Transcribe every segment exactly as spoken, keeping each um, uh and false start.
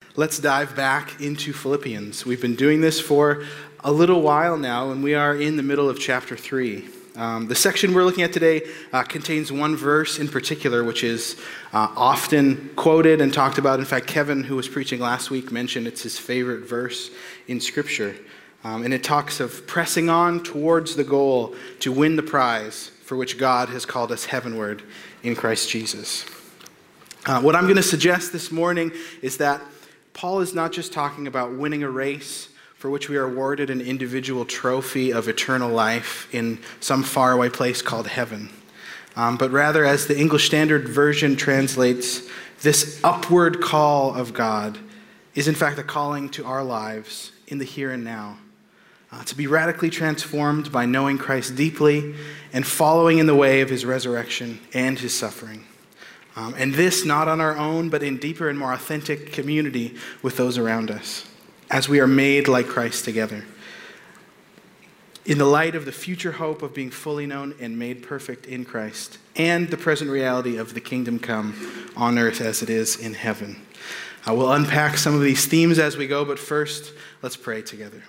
let's dive back into Philippians. We've been doing this for a little while now, and we are in the middle of chapter three. Um, the section we're looking at today uh, contains one verse in particular, which is uh, often quoted and talked about. In fact, Kevin, who was preaching last week, mentioned it's his favorite verse in Scripture. Um, and it talks of pressing on towards the goal to win the prize for which God has called us heavenward in Christ Jesus. Uh, what I'm going to suggest this morning is that Paul is not just talking about winning a race for which we are awarded an individual trophy of eternal life in some faraway place called heaven. Um, but rather, as the English Standard Version translates, this upward call of God is in fact a calling to our lives in the here and now, uh, to be radically transformed by knowing Christ deeply and following in the way of his resurrection and his suffering. Um, and this not on our own, but in deeper and more authentic community with those around us, as we are made like Christ together, in the light of the future hope of being fully known and made perfect in Christ, and the present reality of the kingdom come on earth as it is in heaven. Uh, we'll unpack some of these themes as we go, but first, let's pray together.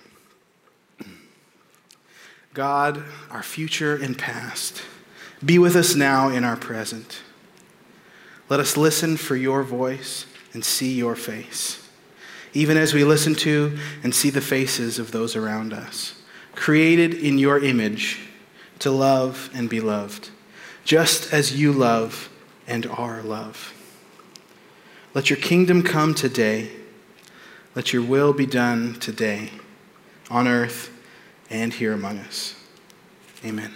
God, our future and past, be with us now in our present. Let us listen for your voice and see your face, even as we listen to and see the faces of those around us, created in your image to love and be loved, just as you love and are love. Let your kingdom come today. Let your will be done today, on earth and here among us. Amen.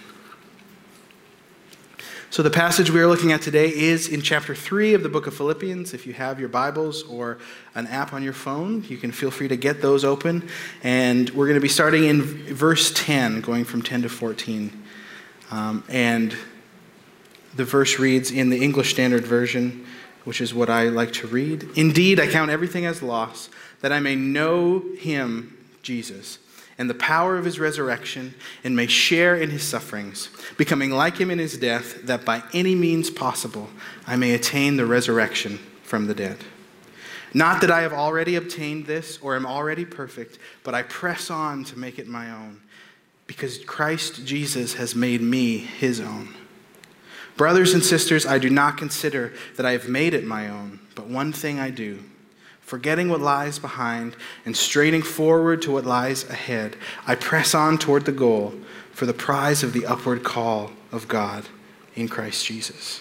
So the passage we are looking at today is in chapter three of the book of Philippians. If you have your Bibles or an app on your phone, you can feel free to get those open. And we're going to be starting in verse ten, going from ten to fourteen. Um, and the verse reads in the English Standard Version, which is what I like to read. Indeed, I count everything as loss, that I may know him, Jesus, and the power of his resurrection, and may share in his sufferings, becoming like him in his death, that by any means possible I may attain the resurrection from the dead. Not that I have already obtained this or am already perfect, but I press on to make it my own, because Christ Jesus has made me his own. Brothers and sisters, I do not consider that I have made it my own, but one thing I do, forgetting what lies behind and straining forward to what lies ahead, I press on toward the goal for the prize of the upward call of God in Christ Jesus.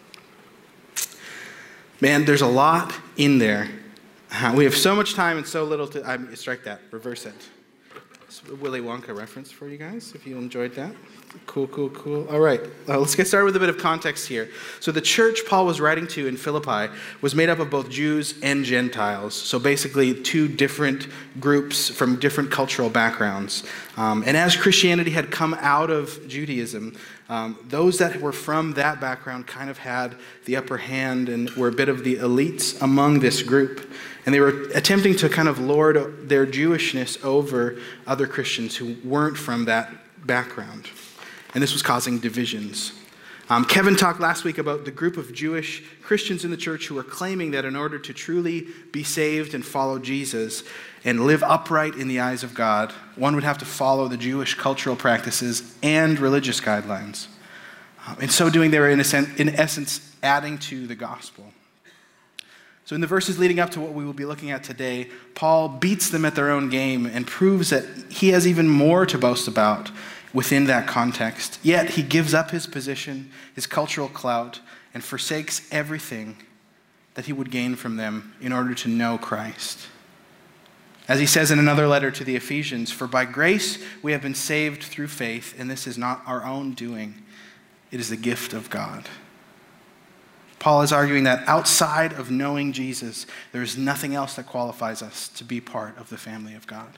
Man, there's a lot in there. We have so much time and so little to... I strike that. Reverse it. It's a Willy Wonka reference for you guys, if you enjoyed that. Cool, cool, cool. All right, uh, let's get started with a bit of context here. So the church Paul was writing to in Philippi was made up of both Jews and Gentiles. So basically two different groups from different cultural backgrounds. Um, and as Christianity had come out of Judaism, um, those that were from that background kind of had the upper hand and were a bit of the elites among this group. And they were attempting to kind of lord their Jewishness over other Christians who weren't from that background. And this was causing divisions. Um, Kevin talked last week about the group of Jewish Christians in the church who were claiming that in order to truly be saved and follow Jesus and live upright in the eyes of God, one would have to follow the Jewish cultural practices and religious guidelines. Um, in so doing, they were in, a sen- in essence adding to the gospel. So in the verses leading up to what we will be looking at today, Paul beats them at their own game and proves that he has even more to boast about within that context. Yet he gives up his position, his cultural clout, and forsakes everything that he would gain from them in order to know Christ. As he says in another letter to the Ephesians, "For by grace we have been saved through faith, and this is not our own doing. It is the gift of God." Paul is arguing that outside of knowing Jesus, there is nothing else that qualifies us to be part of the family of God.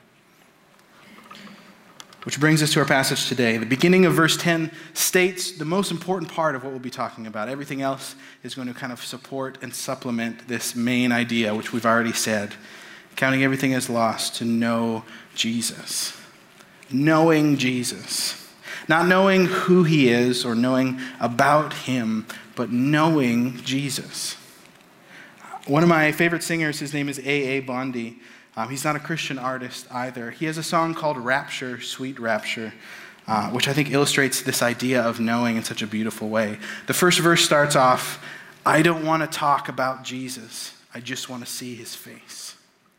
Which brings us to our passage today. The beginning of verse ten states the most important part of what we'll be talking about. Everything else is going to kind of support and supplement this main idea, which we've already said. Counting everything as lost to know Jesus. Knowing Jesus. Not knowing who he is or knowing about him, but knowing Jesus. One of my favorite singers, his name is A A. Bondi. Um, he's not a Christian artist either. He has a song called Rapture, Sweet Rapture, uh, which I think illustrates this idea of knowing in such a beautiful way. The first verse starts off, I don't want to talk about Jesus. I just want to see his face.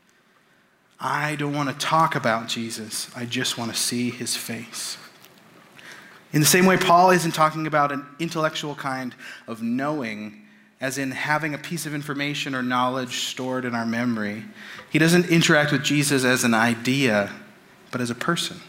I don't want to talk about Jesus. I just want to see his face. In the same way, Paul isn't talking about an intellectual kind of knowing, as in having a piece of information or knowledge stored in our memory. He doesn't interact with Jesus as an idea, but as a person.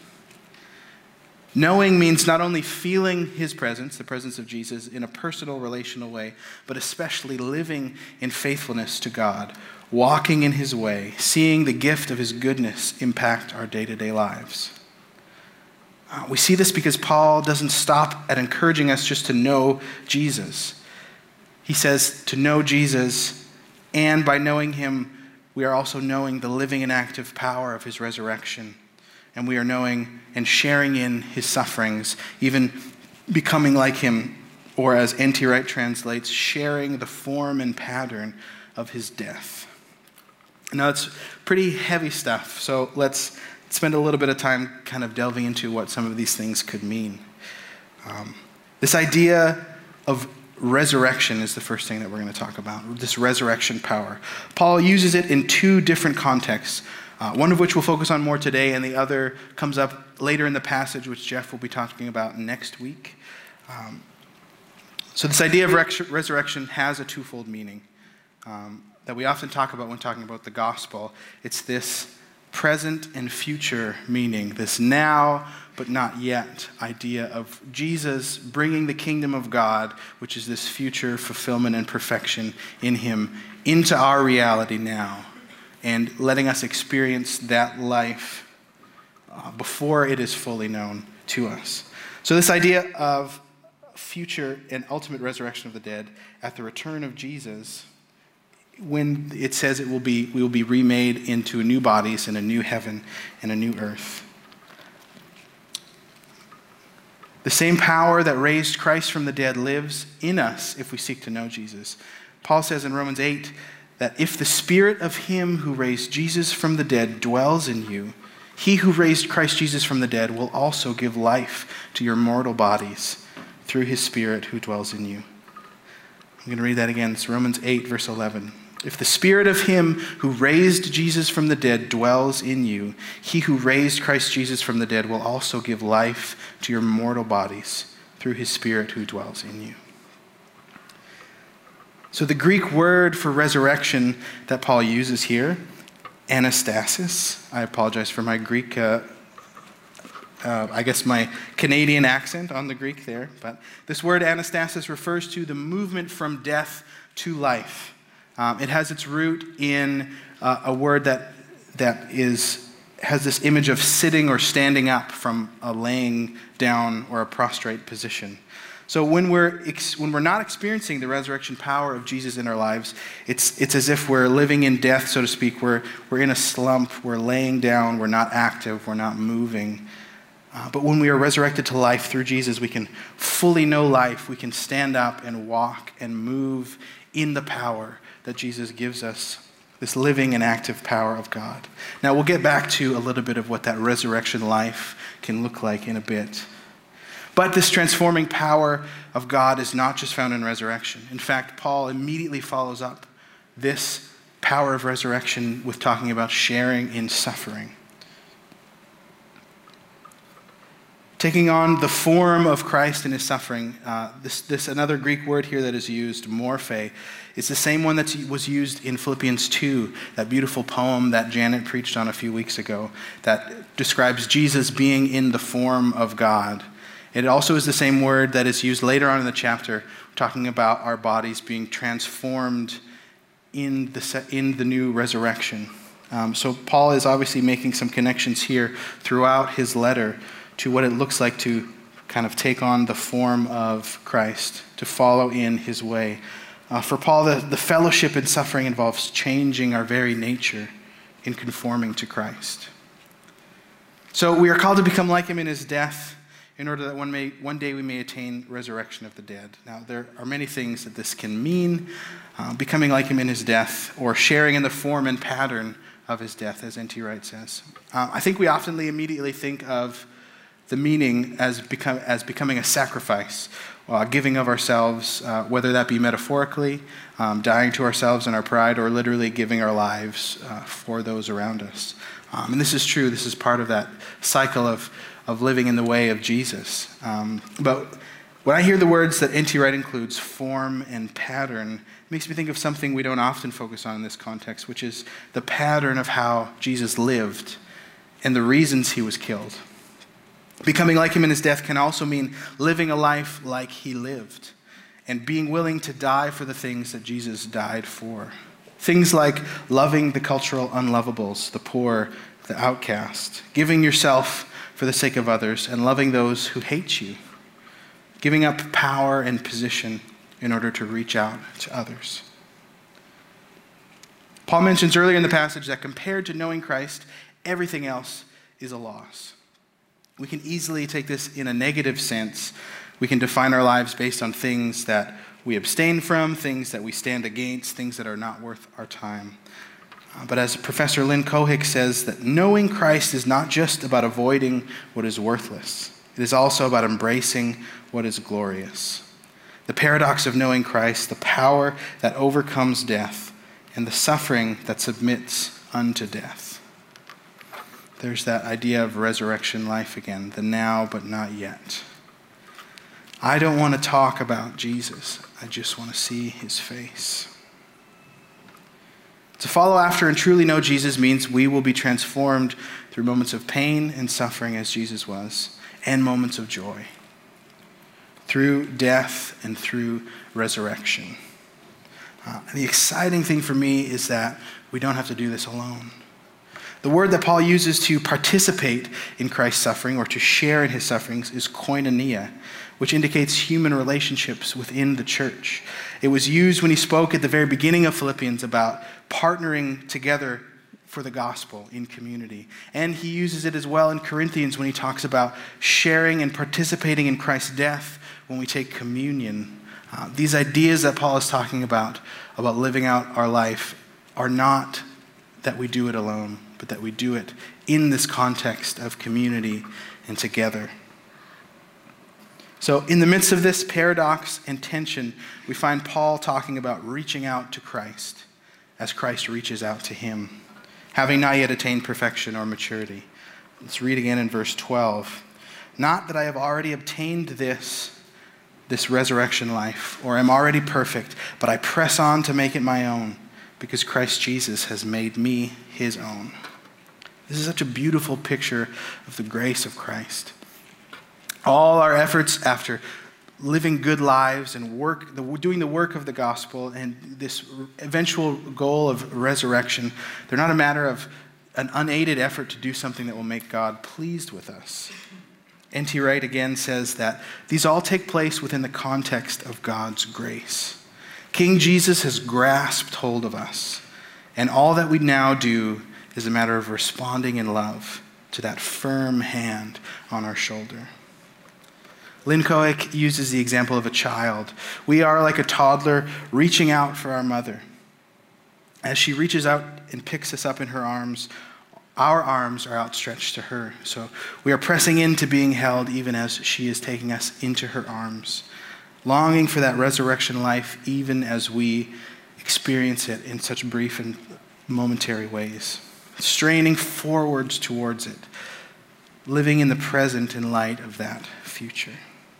Knowing means not only feeling his presence, the presence of Jesus, in a personal, relational way, but especially living in faithfulness to God, walking in his way, seeing the gift of his goodness impact our day-to-day lives. Uh, we see this because Paul doesn't stop at encouraging us just to know Jesus. He says to know Jesus, and by knowing him, we are also knowing the living and active power of his resurrection. And we are knowing and sharing in his sufferings, even becoming like him, or as N T Wright translates, sharing the form and pattern of his death. Now, it's pretty heavy stuff, so let's spend a little bit of time kind of delving into what some of these things could mean. Um, this idea of resurrection is the first thing that we're going to talk about, this resurrection power. Paul uses it in two different contexts, uh, one of which we'll focus on more today, and the other comes up later in the passage, which Jeff will be talking about next week. Um, so this idea of res- resurrection has a twofold meaning um, that we often talk about when talking about the gospel. It's this present and future meaning, this now but not yet idea of Jesus bringing the kingdom of God, which is this future fulfillment and perfection in him, into our reality now, and letting us experience that life uh, before it is fully known to us. So this idea of future and ultimate resurrection of the dead at the return of Jesus, when it says it will be, we will be remade into new bodies in a new heaven and a new earth. The same power that raised Christ from the dead lives in us if we seek to know Jesus. Paul says in Romans eight that if the spirit of him who raised Jesus from the dead dwells in you, he who raised Christ Jesus from the dead will also give life to your mortal bodies through his spirit who dwells in you. I'm going to read that again. It's Romans eight, verse eleven. If the spirit of him who raised Jesus from the dead dwells in you, he who raised Christ Jesus from the dead will also give life to your mortal bodies through his spirit who dwells in you. So the Greek word for resurrection that Paul uses here, anastasis, I apologize for my Greek, uh, uh, I guess my Canadian accent on the Greek there, but this word anastasis refers to the movement from death to life. Um, it has its root in uh, a word that that is has this image of sitting or standing up from a laying down or a prostrate position. So when we're ex- when we're not experiencing the resurrection power of Jesus in our lives, it's it's as if we're living in death, so to speak. We're we're in a slump. We're laying down. We're not active. We're not moving. Uh, but when we are resurrected to life through Jesus, we can fully know life. We can stand up and walk and move in the power that Jesus gives us, this living and active power of God. Now, we'll get back to a little bit of what that resurrection life can look like in a bit. But this transforming power of God is not just found in resurrection. In fact, Paul immediately follows up this power of resurrection with talking about sharing in suffering. Taking on the form of Christ in his suffering, uh, this, this another Greek word here that is used, morphe, is the same one that was used in Philippians two, that beautiful poem that Janet preached on a few weeks ago, that describes Jesus being in the form of God. It also is the same word that is used later on in the chapter, talking about our bodies being transformed in the, in the new resurrection. Um, so Paul is obviously making some connections here throughout his letter to what it looks like to kind of take on the form of Christ, to follow in his way. Uh, for Paul, the, the fellowship in suffering involves changing our very nature in conforming to Christ. So we are called to become like him in his death, in order that one, may, one day we may attain resurrection of the dead. Now, there are many things that this can mean, uh, becoming like him in his death, or sharing in the form and pattern of his death, as N T Wright says. Uh, I think we often immediately think of the meaning as, become, as becoming a sacrifice, uh, giving of ourselves, uh, whether that be metaphorically, um, dying to ourselves and our pride, or literally giving our lives uh, for those around us. Um, and this is true. This is part of that cycle of, of living in the way of Jesus. Um, but when I hear the words that N T Wright includes, form and pattern, it makes me think of something we don't often focus on in this context, which is the pattern of how Jesus lived and the reasons he was killed. Becoming like him in his death can also mean living a life like he lived and being willing to die for the things that Jesus died for. Things like loving the cultural unlovables, the poor, the outcast, giving yourself for the sake of others, and loving those who hate you, giving up power and position in order to reach out to others. Paul mentions earlier in the passage that compared to knowing Christ, everything else is a loss. We can easily take this in a negative sense. We can define our lives based on things that we abstain from, things that we stand against, things that are not worth our time. Uh, but as Professor Lynn Cohick says, that knowing Christ is not just about avoiding what is worthless. It is also about embracing what is glorious. The paradox of knowing Christ, the power that overcomes death, and the suffering that submits unto death. There's that idea of resurrection life again, the now but not yet. I don't want to talk about Jesus. I just want to see his face. To follow after and truly know Jesus means we will be transformed through moments of pain and suffering as Jesus was, and moments of joy. Through death and through resurrection. Uh, and the exciting thing for me is that we don't have to do this alone. The word that Paul uses to participate in Christ's suffering or to share in his sufferings is koinonia, which indicates human relationships within the church. It was used when he spoke at the very beginning of Philippians about partnering together for the gospel in community. And he uses it as well in Corinthians when he talks about sharing and participating in Christ's death when we take communion. Uh, these ideas that Paul is talking about, about living out our life, are not that we do it alone, but that we do it in this context of community and together. So in the midst of this paradox and tension, we find Paul talking about reaching out to Christ as Christ reaches out to him, having not yet attained perfection or maturity. Let's read again in verse twelve. Not that I have already obtained this, this resurrection life, or am already perfect, but I press on to make it my own, because Christ Jesus has made me his own. This is such a beautiful picture of the grace of Christ. All our efforts after living good lives and work, the, doing the work of the gospel and this eventual goal of resurrection, they're not a matter of an unaided effort to do something that will make God pleased with us. N T Wright again says that these all take place within the context of God's grace. King Jesus has grasped hold of us, and all that we now do is a matter of responding in love to that firm hand on our shoulder. Lynn Cohick uses the example of a child. We are like a toddler reaching out for our mother. As she reaches out and picks us up in her arms, our arms are outstretched to her. So we are pressing into being held even as she is taking us into her arms, longing for that resurrection life even as we experience it in such brief and momentary ways, straining forwards towards it, living in the present in light of that future.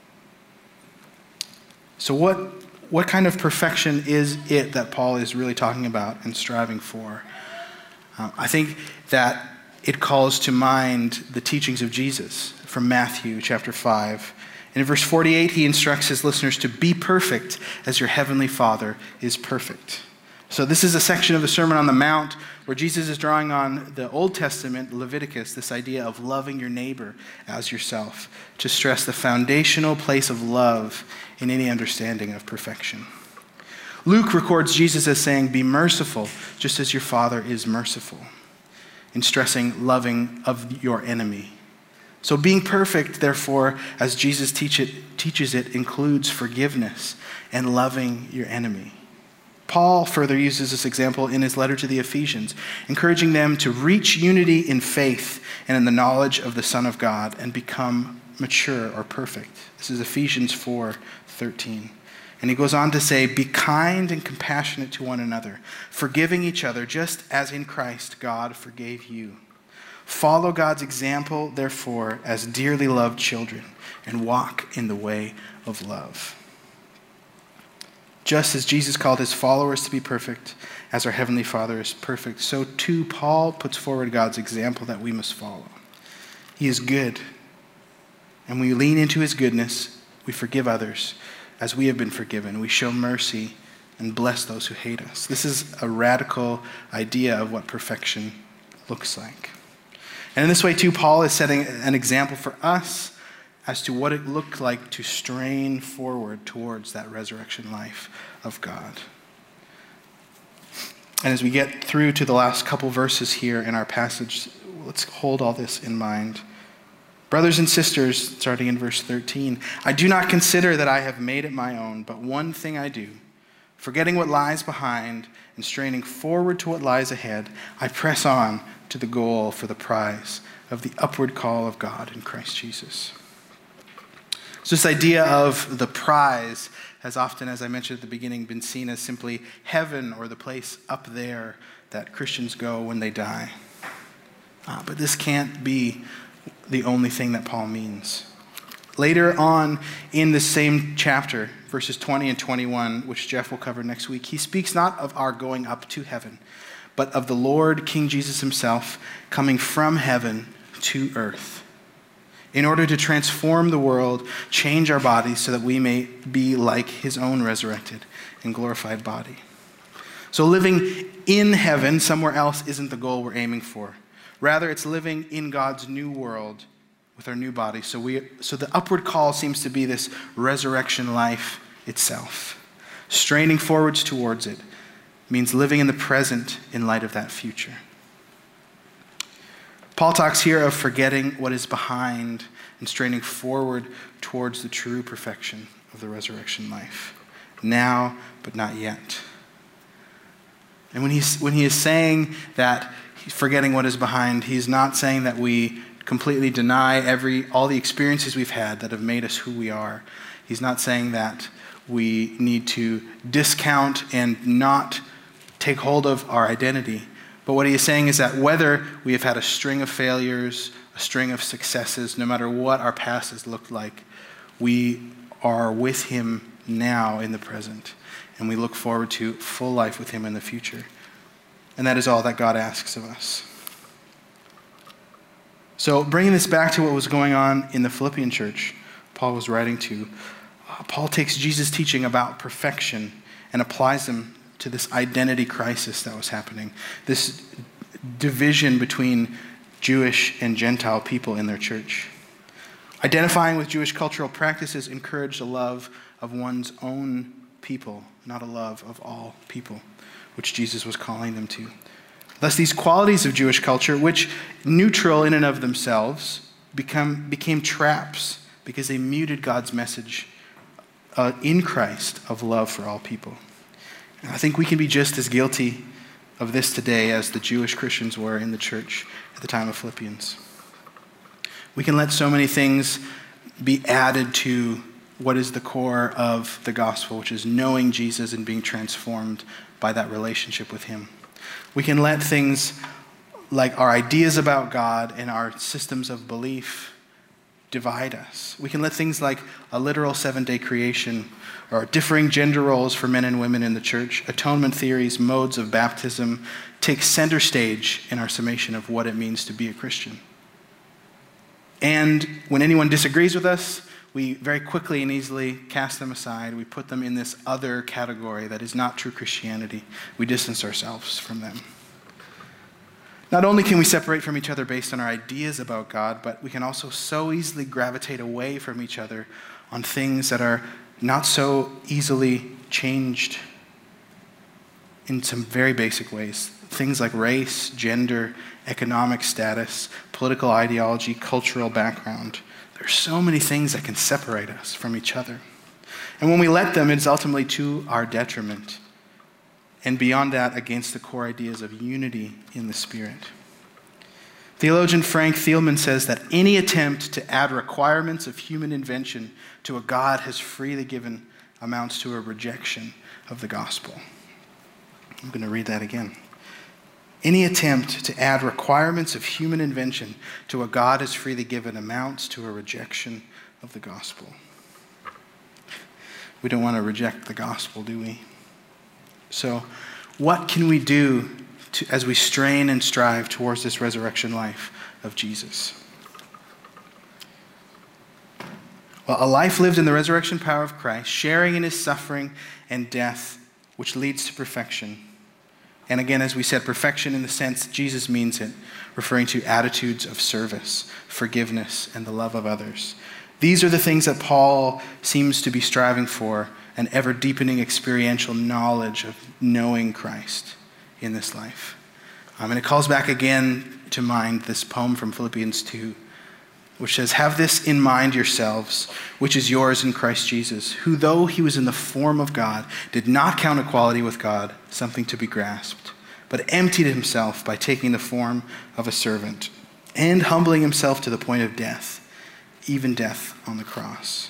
So what, what kind of perfection is it that Paul is really talking about and striving for? Uh, I think that it calls to mind the teachings of Jesus from Matthew chapter five. And in verse forty-eight, he instructs his listeners to be perfect as your heavenly Father is perfect. So this is a section of the Sermon on the Mount where Jesus is drawing on the Old Testament, Leviticus, this idea of loving your neighbor as yourself, to stress the foundational place of love in any understanding of perfection. Luke records Jesus as saying, be merciful, just as your Father is merciful, in stressing loving of your enemy. So being perfect, therefore, as Jesus teach it, teaches it, includes forgiveness and loving your enemy. Paul further uses this example in his letter to the Ephesians, encouraging them to reach unity in faith and in the knowledge of the Son of God and become mature or perfect. This is Ephesians four thirteen. And he goes on to say, be kind and compassionate to one another, forgiving each other, just as in Christ God forgave you. Follow God's example, therefore, as dearly loved children, and walk in the way of love. Just as Jesus called his followers to be perfect, as our Heavenly Father is perfect, so too Paul puts forward God's example that we must follow. He is good, and when we lean into his goodness, we forgive others as we have been forgiven. We show mercy and bless those who hate us. This is a radical idea of what perfection looks like. And in this way, too, Paul is setting an example for us as to what it looked like to strain forward towards that resurrection life of God. And as we get through to the last couple verses here in our passage, let's hold all this in mind. Brothers and sisters, starting in verse thirteen, I do not consider that I have made it my own, but one thing I do, forgetting what lies behind and straining forward to what lies ahead, I press on to the goal for the prize of the upward call of God in Christ Jesus. So this idea of the prize has often, as I mentioned at the beginning, been seen as simply heaven or the place up there that Christians go when they die. Uh, but this can't be the only thing that Paul means. Later on in the same chapter, verses twenty and twenty-one, which Jeff will cover next week, he speaks not of our going up to heaven, but of the Lord King Jesus himself coming from heaven to earth in order to transform the world, change our bodies so that we may be like his own resurrected and glorified body. So living in heaven somewhere else isn't the goal we're aiming for. Rather, it's living in God's new world with our new body. So we, so the upward call seems to be this resurrection life itself. Straining forwards towards it means living in the present in light of that future. Paul talks here of forgetting what is behind and straining forward towards the true perfection of the resurrection life. Now, but not yet. And when he's, when he is saying that he's forgetting what is behind, he's not saying that we completely deny every all the experiences we've had that have made us who we are. He's not saying that we need to discount and not take hold of our identity. But what he is saying is that whether we have had a string of failures, a string of successes, no matter what our past has looked like, we are with him now in the present. And we look forward to full life with him in the future. And that is all that God asks of us. So bringing this back to what was going on in the Philippian church, Paul was writing to, uh, Paul takes Jesus' teaching about perfection and applies them to this identity crisis that was happening, this division between Jewish and Gentile people in their church. Identifying with Jewish cultural practices encouraged a love of one's own people, not a love of all people, which Jesus was calling them to. Thus, these qualities of Jewish culture, which neutral in and of themselves, become, became traps because they muted God's message uh, in Christ of love for all people. And I think we can be just as guilty of this today as the Jewish Christians were in the church at the time of Philippians. We can let so many things be added to what is the core of the gospel, which is knowing Jesus and being transformed by that relationship with him. We can let things like our ideas about God and our systems of belief divide us. We can let things like a literal seven-day creation or differing gender roles for men and women in the church, atonement theories, modes of baptism, take center stage in our summation of what it means to be a Christian. And when anyone disagrees with us, we very quickly and easily cast them aside. We put them in this other category that is not true Christianity. We distance ourselves from them. Not only can we separate from each other based on our ideas about God, but we can also so easily gravitate away from each other on things that are not so easily changed in some very basic ways. Things like race, gender, economic status, political ideology, cultural background. There are so many things that can separate us from each other. And when we let them, it's ultimately to our detriment. And beyond that, against the core ideas of unity in the Spirit. Theologian Frank Thielman says that any attempt to add requirements of human invention to a God has freely given amounts to a rejection of the gospel. I'm going to read that again. Any attempt to add requirements of human invention to a God has freely given amounts to a rejection of the gospel. We don't want to reject the gospel, do we? So, what can we do to, as we strain and strive towards this resurrection life of Jesus? Well, a life lived in the resurrection power of Christ, sharing in his suffering and death, which leads to perfection. And again, as we said, perfection in the sense Jesus means it, referring to attitudes of service, forgiveness, and the love of others. These are the things that Paul seems to be striving for, an ever-deepening experiential knowledge of knowing Christ in this life. Um, and it calls back again to mind this poem from Philippians two, which says, "Have this in mind yourselves, which is yours in Christ Jesus, who though he was in the form of God, did not count equality with God something to be grasped, but emptied himself by taking the form of a servant, and humbling himself to the point of death, even death on the cross."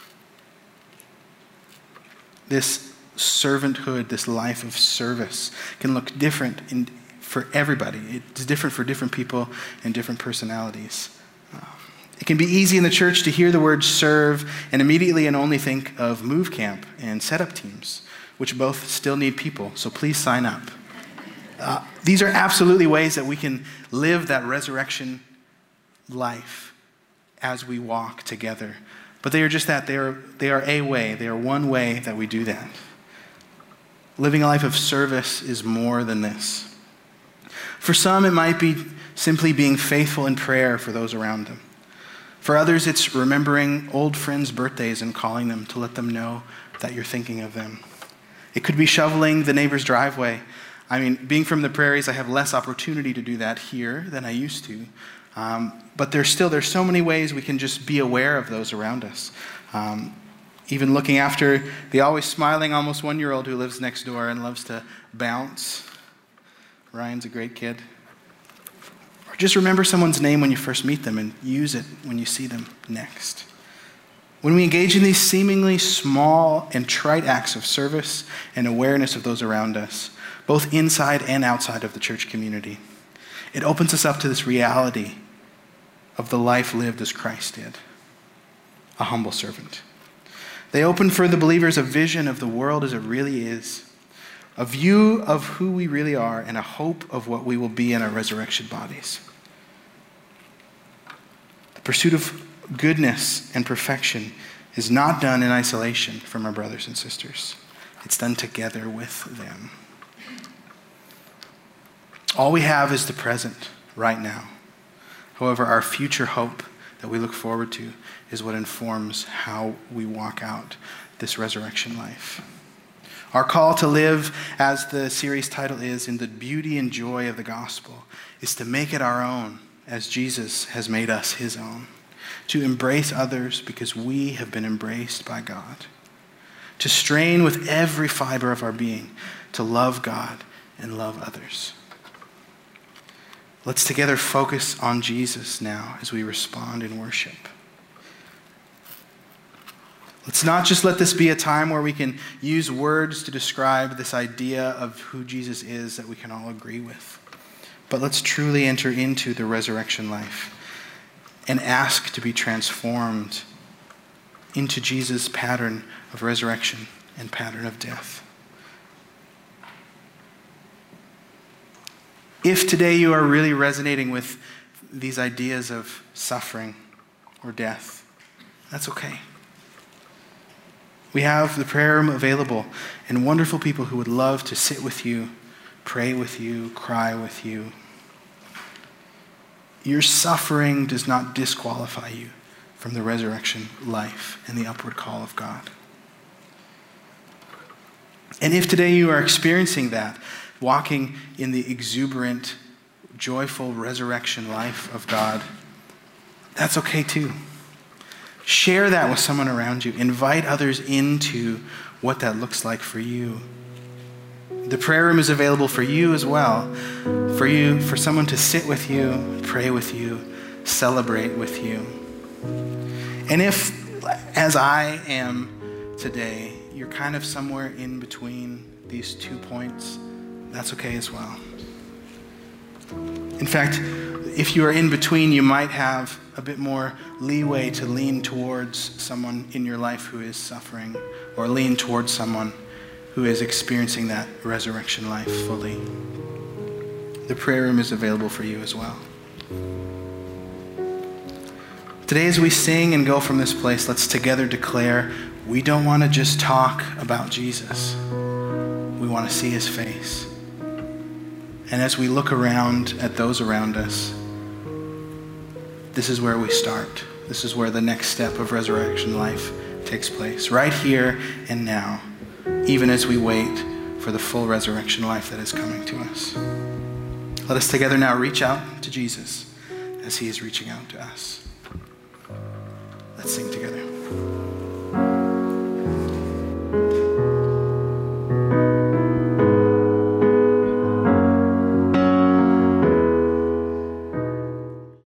This servanthood, this life of service, can look different in, for everybody. It's different for different people and different personalities. Um, it can be easy in the church to hear the word serve and immediately and only think of move camp and setup teams, which both still need people, so please sign up. Uh, these are absolutely ways that we can live that resurrection life as we walk together. But they are just that. They are, they are a way. They are one way that we do that. Living a life of service is more than this. For some, it might be simply being faithful in prayer for those around them. For others, it's remembering old friends' birthdays and calling them to let them know that you're thinking of them. It could be shoveling the neighbor's driveway. I mean, being from the prairies, I have less opportunity to do that here than I used to. Um, but there's still, there's so many ways we can just be aware of those around us. Um, even looking after the always smiling almost one-year-old who lives next door and loves to bounce. Ryan's a great kid. Or just remember someone's name when you first meet them and use it when you see them next. When we engage in these seemingly small and trite acts of service and awareness of those around us, both inside and outside of the church community, it opens us up to this reality of the life lived as Christ did, a humble servant. They open for the believers a vision of the world as it really is, a view of who we really are, and a hope of what we will be in our resurrection bodies. The pursuit of goodness and perfection is not done in isolation from our brothers and sisters. It's done together with them. All we have is the present right now. However, our future hope that we look forward to is what informs how we walk out this resurrection life. Our call to live, as the series title is, in the beauty and joy of the gospel, is to make it our own as Jesus has made us his own. To embrace others because we have been embraced by God. To strain with every fiber of our being to love God and love others. Let's together focus on Jesus now as we respond in worship. Let's not just let this be a time where we can use words to describe this idea of who Jesus is that we can all agree with, but let's truly enter into the resurrection life and ask to be transformed into Jesus' pattern of resurrection and pattern of death. If today you are really resonating with these ideas of suffering or death, that's okay. We have the prayer room available and wonderful people who would love to sit with you, pray with you, cry with you. Your suffering does not disqualify you from the resurrection life and the upward call of God. And if today you are experiencing that, walking in the exuberant joyful resurrection life of God, that's okay too. Share that with someone around you. Invite others into what that looks like for you. The prayer room is available for you as well. For you, for someone to sit with you, pray with you, celebrate with you. And if, as I am today, you're kind of somewhere in between these two points, that's okay as well. In fact, if you are in between, you might have a bit more leeway to lean towards someone in your life who is suffering, or lean towards someone who is experiencing that resurrection life fully. The prayer room is available for you as well. Today, as we sing and go from this place, let's together declare we don't want to just talk about Jesus. We want to see his face. And as we look around at those around us, this is where we start. This is where the next step of resurrection life takes place, right here and now, even as we wait for the full resurrection life that is coming to us. Let us together now reach out to Jesus as he is reaching out to us. Let's sing together.